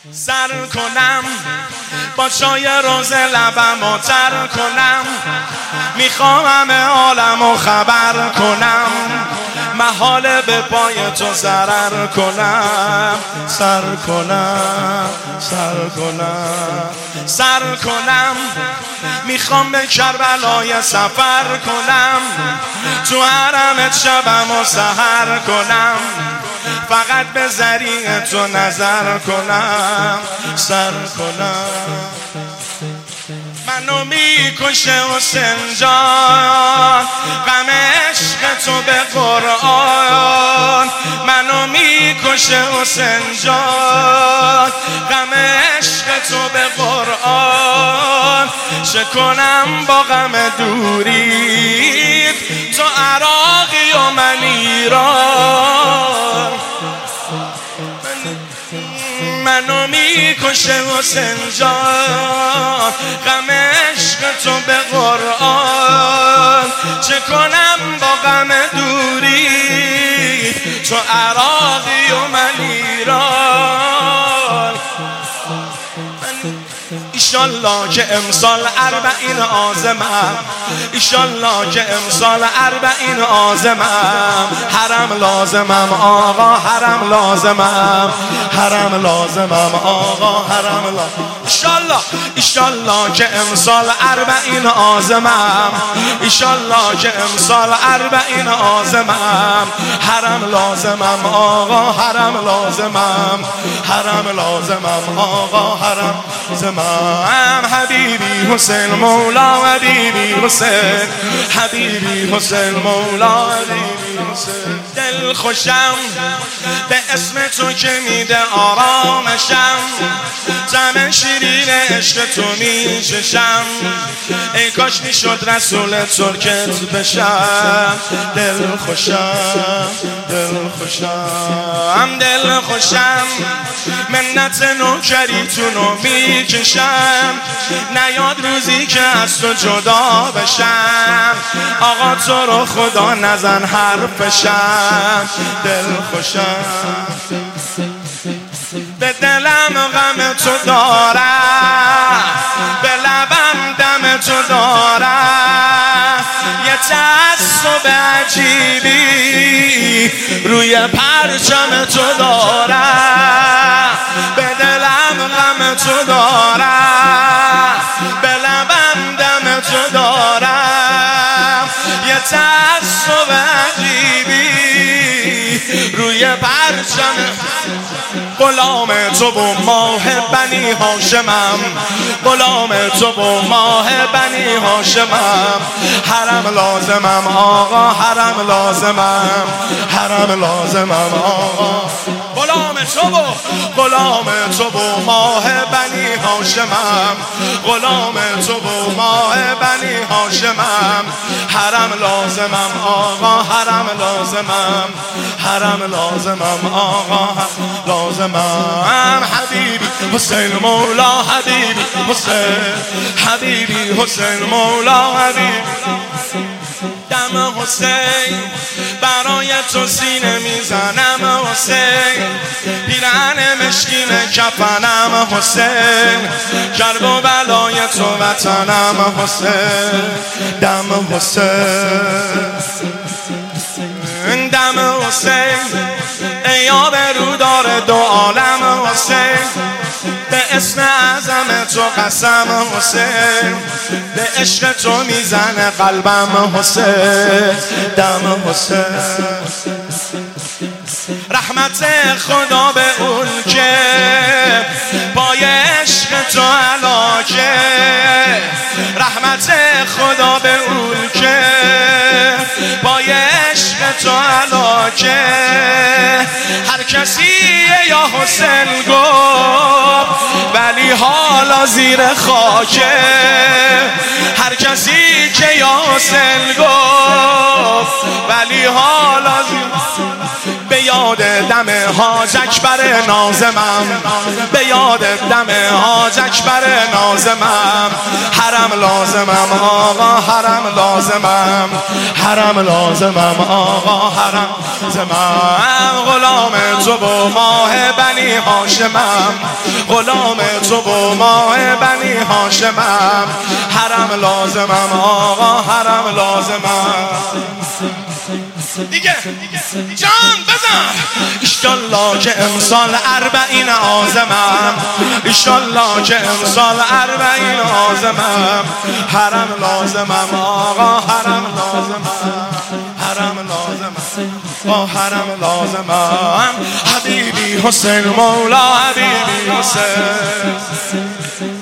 سر کنم با چای روز لبم و تر کنم، میخوام همه عالمو خبر کنم، محاله به پای تو ضرر کنم. سر کنم سر کنم، میخوام به کربلای سفر کنم، تو حرمت شبم و سحر کنم، فقط به ذریع تو نظر کنم. سر کنم منو میکشه حسین جان، غم عشق تو به قرآن. منو میکشه حسین جان، غم عشق تو به قرآن. چه کنم با غم دوریت، تو عراقی و من ایران. منو میکشه حسین جان، غم عشق تو به قرآن. چه کنم با غم دوری، تو عراقی و من ایران. ایشالله که امسال 40 عازمم، ایشالله که امسال 40 عازمم. حرم لازمم آقا، حرم لازمم، حرم لازمم آقا، حرم لازمم. ایشالله ایشالله که امسال 40 عازمم، ایشالله که امسال 40 عازمم. حرم لازمم آقا، حرم لازمم، حرم لازمم آقا، حرم لازمم. حبیبی حسین مولا، حبیبی حسین، حبیبی حسین مولا، حبیبی حسین. دل خوشم به اسم تو که میده آرامشم، طعم شیرین عشق تو میچشم. ای کاش میشد رسول ترکت بشم. دل خوشم، دل خوشم، دل خوشم، منت نوکریتونو میکشم. نیاد روزی که از تو جدا بشم، آقا تو رو خدا نزن حرفشم. دل خوشم، به دلم غم تو دارم، به لبم دم تو دارم. یه تعصب عجیبی روی پرچم تو دارم. به دلم غم تو دارم، به لبم دم تو دارم. یه تعصب عجیبی روی پرچم. غلام تو و ماه بنی هاشمم، غلام تو و ماه بنی هاشمم. حرم لازمم آقا، حرم لازمم، حرم لازمم آقا. غلام تو و ماه بنی هاشمم، غلام تو و ماه بنی هاشمم. حرم لازمم آقا، حرم لازمم، حرم لازمم آقا، لازمم. حبیبی حسین مولا، حبیبی حسین، حبیبی حسین مولا، حبیبی. دم حسین برای تو سینه میزنم حسین، پیرهن مشکین کفنم حسین، کرب و بلای تو وطنم حسین. دم حسین، دم حسین، ای آبرودار دو عالم حسین. به اسم اعظم تو قسم حسین، به عشق تو میزنه قلبم حسین. دم حسین، رحمت خدا به اون که پای عشق تو هلاکه. رحمت خدا به اون که پای عشق تو هلاکه. هر کسی یا حسین گفت، ولی حالا زیر خاکه. هر کسی که یاسین گفت ولی حالا به یاد دم حاج اکبر نازمم، به یاد دم حاج اکبر نازمم. حرم لازمم آقا، حرم لازمم، حرم لازمم آقا، حرم لازمم. غلام تو و ماه بنی هاشمم، غلام تو و ماه بنی هاشمم. حرم لازمم آقا، حرم لازمم. دیگه جان بزن. ایشالله که امسال 40 عازمم، ایشالله که امسال 40 عازمم. حرم لازمم آقا، حرم لازمم، حرم لازمم، با حرم لازمم. حبیبی حسین مولا، حبیبی حسین.